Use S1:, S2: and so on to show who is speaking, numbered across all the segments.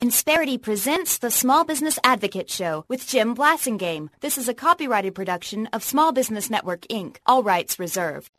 S1: Insperity presents the Small Business Advocate Show with Jim Blasingame. This is a copyrighted production of Small Business Network, Inc., all rights reserved.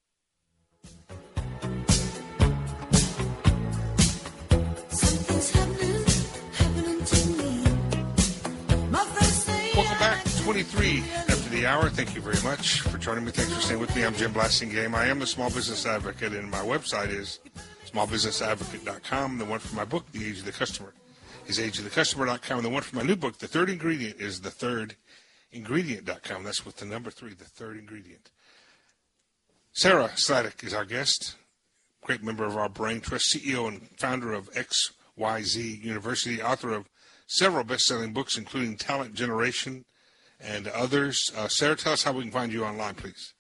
S2: Welcome back, 23 after the hour. Thank you very much for joining me. Thanks for staying with me. I'm Jim Blasingame. I am a small business advocate, and my website is smallbusinessadvocate.com. The one for my book, The Age of the Customer, is ageofthecustomer.com. The one for my new book, The Third Ingredient, is thethirdingredient.com. That's with the number 3, The Third Ingredient. Sarah Sladek is our guest, great member of our Brain Trust, CEO and founder of XYZ University, author of several best-selling books, including Talent Generation and others. Sarah, tell us how we can find you online, please.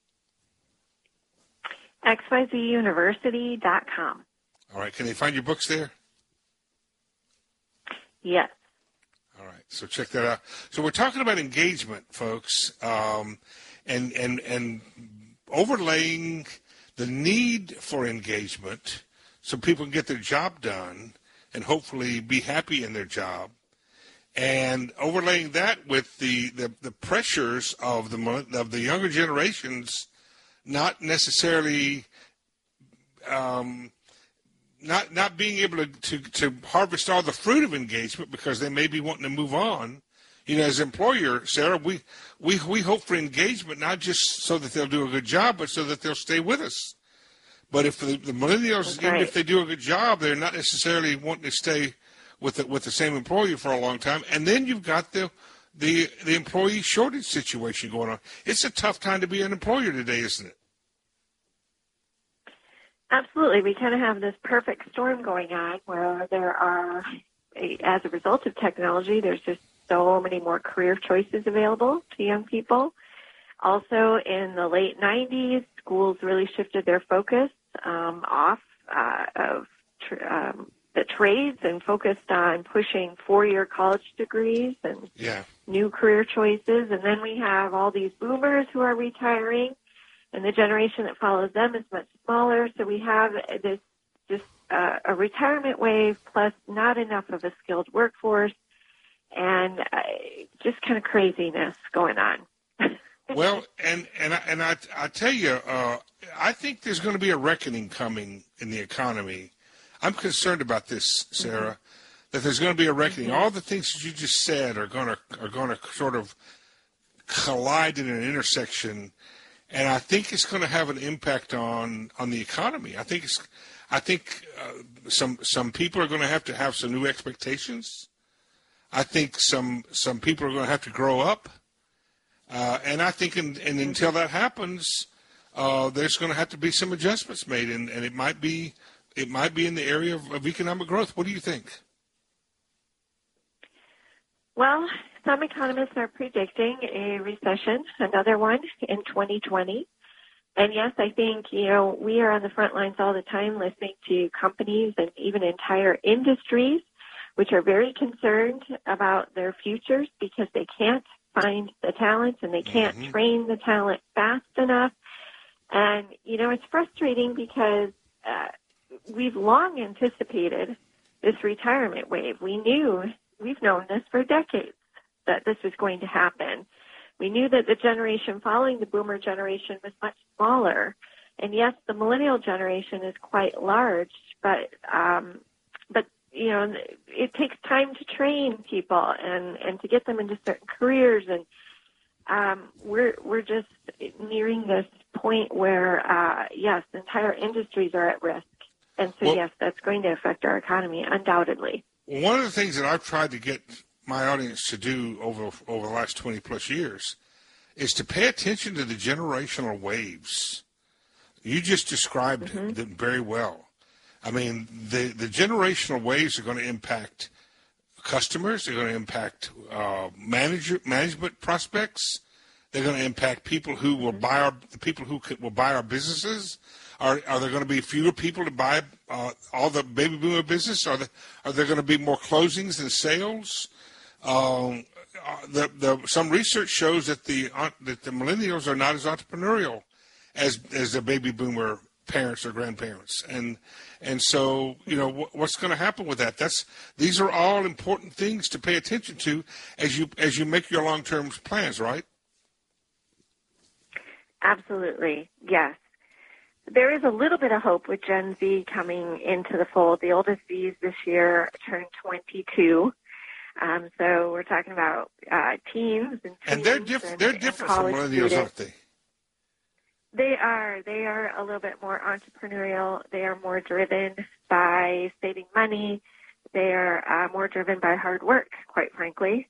S3: XYZUniversity.com.
S2: All right. Can they find your books there?
S3: Yes.
S2: All right. So check that out. So we're talking about engagement, folks, and overlaying the need for engagement so people can get their job done and hopefully be happy in their job, and overlaying that with the pressures of the younger generations, not necessarily not being able to harvest all the fruit of engagement because they may be wanting to move on. You know, as an employer, Sarah, we hope for engagement not just so that they'll do a good job, but so that they'll stay with us. But if the millennials, even if they do a good job, they're not necessarily wanting to stay with the same employer for a long time. And then you've got the employee shortage situation going on. It's a tough time to be an employer today, isn't it?
S3: Absolutely. We kind of have this perfect storm going on where there are, as a result of technology, there's just so many more career choices available to young people. Also, in the late 90s, schools really shifted their focus off of the trades and focused on pushing 4-year college degrees and new career choices. And then we have all these boomers who are retiring, and the generation that follows them is much smaller. So we have this just a retirement wave plus not enough of a skilled workforce and just kind of craziness going on.
S2: Well, and I tell you, I think there's going to be a reckoning coming in the economy. I'm concerned about this, Sarah, that there's going to be a reckoning. All the things that you just said are going to sort of collide in an intersection, and I think it's going to have an impact on the economy. I think some people are going to have some new expectations. I think some people are going to have to grow up. And I think until that happens, there's going to have to be some adjustments made, and it might be in the area of economic growth. What do you think?
S3: Well, some economists are predicting a recession, another one in 2020. And yes, I think, we are on the front lines all the time listening to companies and even entire industries which are very concerned about their futures because they can't find the talent and they can't train the talent fast enough. And, it's frustrating because we've long anticipated this retirement wave. We've known this for decades, that this was going to happen. We knew that the generation following the boomer generation was much smaller. And yes, the millennial generation is quite large, but it takes time to train people and to get them into certain careers. And we're just nearing this point where, entire industries are at risk. And so, yes, that's going to affect our economy, undoubtedly.
S2: One of the things that I've tried to get my audience to do over the last 20-plus years is to pay attention to the generational waves. You just described them very well. I mean, the generational waves are going to impact customers. They're going to impact management prospects. They're going to impact people who will buy will buy our businesses. Are there going to be fewer people to buy all the baby boomer business? Are there going to be more closings than sales? Some research shows that the millennials are not as entrepreneurial as the baby boomer parents or grandparents. And so, what's going to happen with that? These are all important things to pay attention to as you make your long-term plans, right?
S3: Absolutely, yes. There is a little bit of hope with Gen Z coming into the fold. The oldest Zs this year turned 22. So we're talking about teens and
S2: they're different from millennials,
S3: students.
S2: aren't they?
S3: They are a little bit more entrepreneurial. They are more driven by saving money. They are more driven by hard work, quite frankly.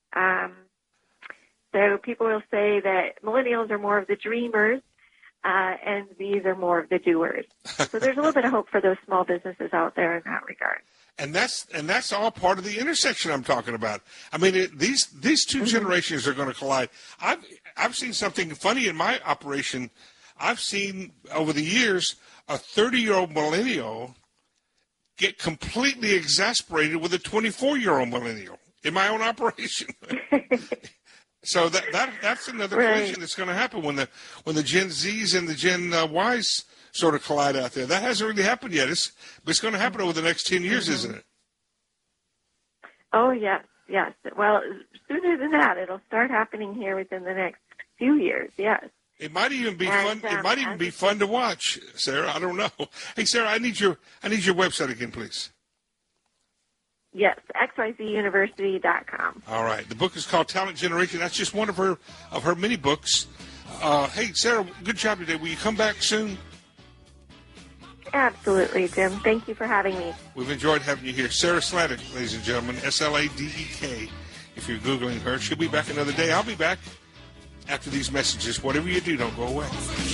S3: So people will say that millennials are more of the dreamers, and these are more of the doers. So there's a little bit of hope for those small businesses out there in that regard.
S2: And that's all part of the intersection I'm talking about. I mean, these two generations are going to collide. I've seen something funny in my operation. I've seen over the years a 30-year-old millennial get completely exasperated with a 24-year-old millennial in my own operation. So that's another collision that's going to happen when the Gen Zs and the Gen Ys sort of collide out there. That hasn't really happened yet. It's going to happen over the next 10 years, isn't it?
S3: Oh, yes. Well, sooner than that, it'll start happening here within the next few years, yes.
S2: It might even be fun. It might even be fun to watch, Sarah. I don't know. Hey, Sarah, I need your website again, please.
S3: Yes, xyzuniversity.com.
S2: All right. The book is called Talent Generation. That's just one of her many books. Hey, Sarah, good job today. Will you come back soon?
S3: Absolutely, Jim. Thank you for having me.
S2: We've enjoyed having you here. Sarah Sladek, ladies and gentlemen, Sladek. If you're Googling her, she'll be back another day. I'll be back after these messages. Whatever you do, don't go away.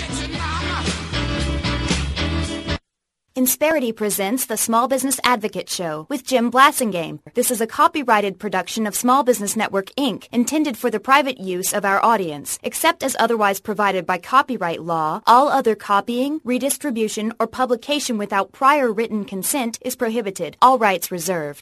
S1: Insperity presents the Small Business Advocate Show with Jim Blasingame. This is a copyrighted production of Small Business Network, Inc., intended for the private use of our audience. Except as otherwise provided by copyright law, all other copying, redistribution, or publication without prior written consent is prohibited. All rights reserved.